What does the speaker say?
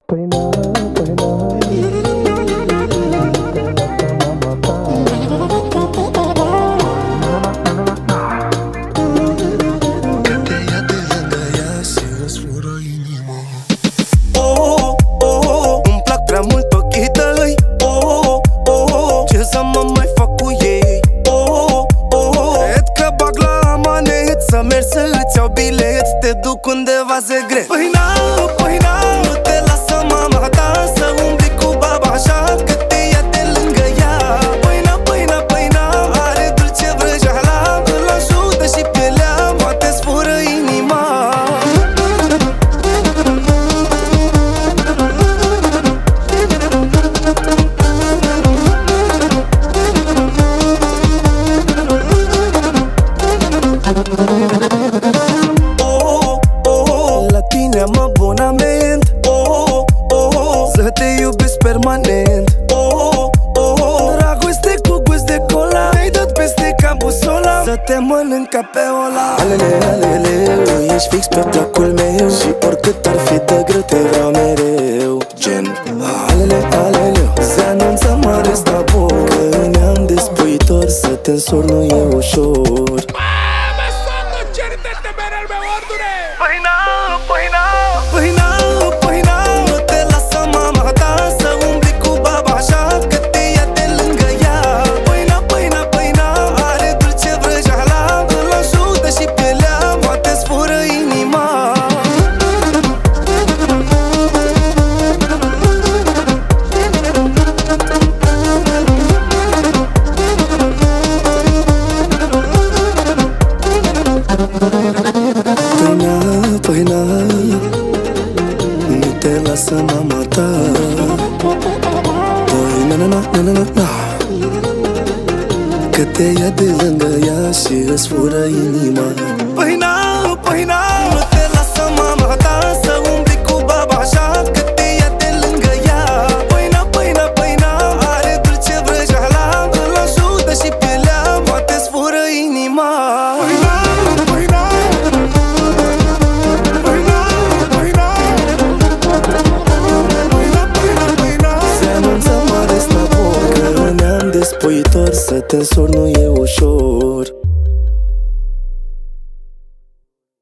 Păi na, păi na, că te ia de lângă ea și îți fură inima. Îmi plac prea mult ochii tăi. Ce să mă mai fac cu ei? Cred că bag la amanet, să mergi să îți iau bilet, te duc undeva secret. Păi na, te lasă mama ta să umbli cu baba așa, că te ia de lângă ea. Păi na, are dulce vrăjeala, îl ajută și pielea, poate-ți fură inima. La tine am abonament. Să te iubesc permanent. Dragoste cu gust de cola, te-ai dat peste ca busola, să te mănânc ca pe ola. Alele, ești fix pe placul meu, și oricât ar fi de greu te vreau mereu. Gen alele, se anunță mare stabo, că ne-am despuitor, să te însor nu e ușor. Păi na, te lasă mama ta să umbli cu baba așa, că te ia de lângă ea. Păi na, are dulce vrăjeala, îl ajută și pielea, poate-ți fură inima. Păi na, nu te lasă mama ta. Păi na, că te ia de lângă ea și îți fură inima. Păi na, nu te lasă mama ta să umbli cu baba așa, că te ia de lângă ea. Păi na, are dulce vrăjeala, îl ajută și pielea, poate-ți fură inima. Despuitor, să te însor nu e ușor.